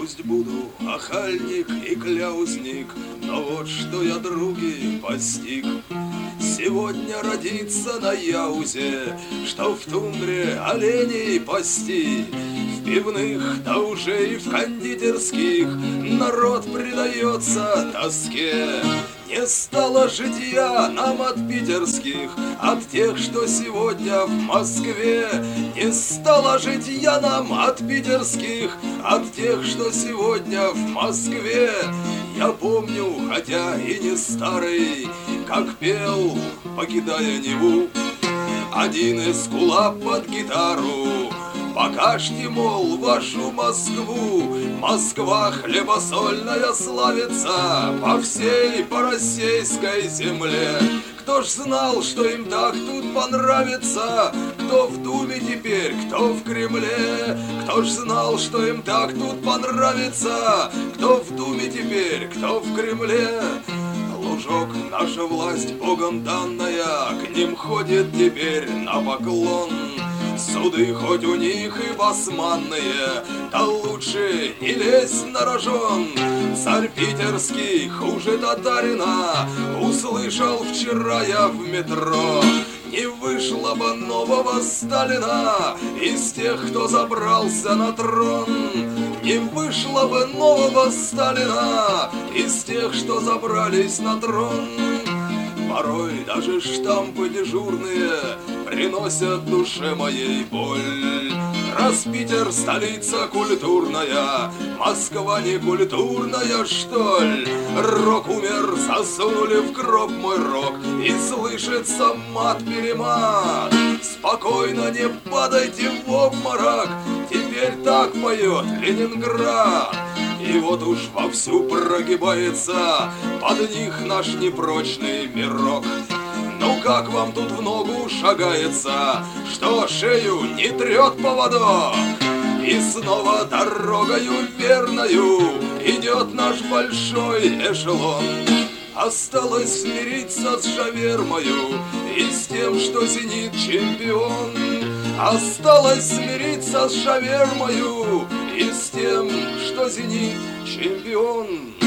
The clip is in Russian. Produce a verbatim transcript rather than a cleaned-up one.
пусть буду охальник и кляузник, но вот что я, други, постиг. Сегодня родиться на Яузе, что в тундре оленей пасти. В пивных, да уже и в кондитерских народ предается тоске. Не стало житья нам от питерских, от тех, что сегодня в Москве. Не стало житья нам от питерских, от тех, что сегодня в Москве. Я помню, хотя и не старый, как пел, покидая Неву, один из кулап под гитару: покажьте, мол, вашу Москву. Москва хлебосольная славится по всей, по российской земле. Кто ж знал, что им так тут понравится? Кто в Думе теперь, кто в Кремле? Кто ж знал, что им так тут понравится? Кто в Думе теперь, кто в Кремле? Лужок, наша власть богом данная, к ним ходит теперь на поклон. Суды хоть у них и басманные, да лучше не лезь на рожон. Царь питерский хуже татарина, услышал вчера я в метро. Не вышло бы нового Сталина из тех, кто забрался на трон. Не вышло бы нового Сталина из тех, что забрались на трон. Порой даже штампы дежурные приносят душе моей боль. Раз Питер столица культурная, Москва не культурная, что ли? Рок умер, засунули в гроб мой рок, и слышится мат-перемат. Спокойно, не падайте в обморок, теперь так поет Ленинград. И вот уж вовсю прогибается под них наш непрочный мирок. Ну как вам тут в ногу шагается, что шею не трет поводок? И снова дорогою верною идет наш большой эшелон. Осталось смириться с шавермою и с тем, что «Зенит» чемпион. Осталось смириться с шавермою и с тем, что «Зенит» чемпион.